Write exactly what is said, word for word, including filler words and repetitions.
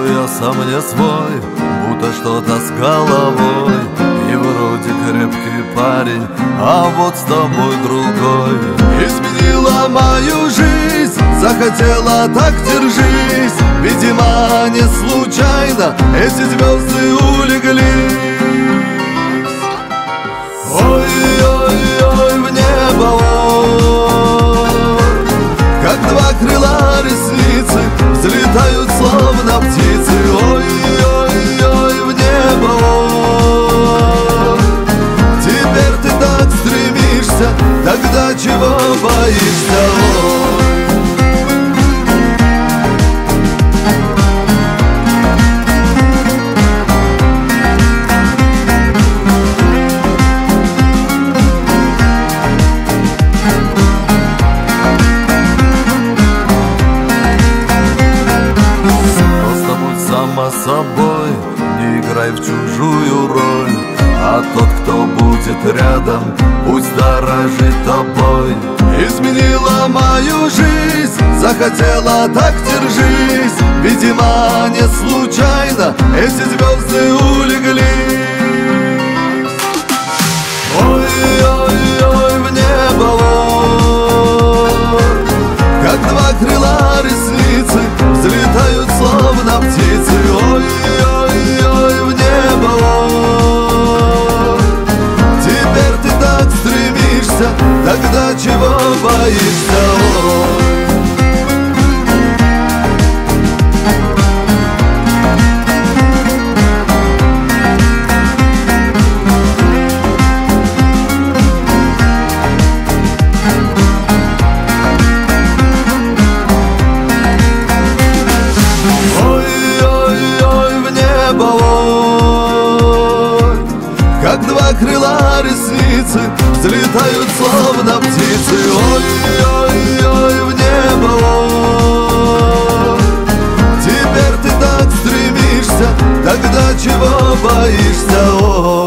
Ой, я сам не свой, будто что-то с головой. И вроде крепкий парень, а вот с тобой другой. Изменила мою жизнь, захотела, так держись. Видимо, не случайно эти звезды улеглись. Ой-ой-ой, в небо, ой, как два крыла ресницы взлетают, словно птицы. Ой-ой-ой, в небо, ой, теперь ты так стремишься, тогда чего боишься, ой? Сама собой, не играй в чужую роль. А тот, кто будет рядом, пусть дорожит тобой. Изменила мою жизнь, захотела, так держись. Видимо, не случайно эти звезды улеглись. Ой-ой-ой, в небо, ой, как два крыла ресницы взлетают, словно птицы. Ой-ой-ой, в небо, ой, теперь ты так стремишься, тогда чего боишься, ой? Как два крыла ресницы взлетают, словно птицы. Ой-ой-ой, в небо, ой, теперь ты так стремишься, тогда чего боишься, ой?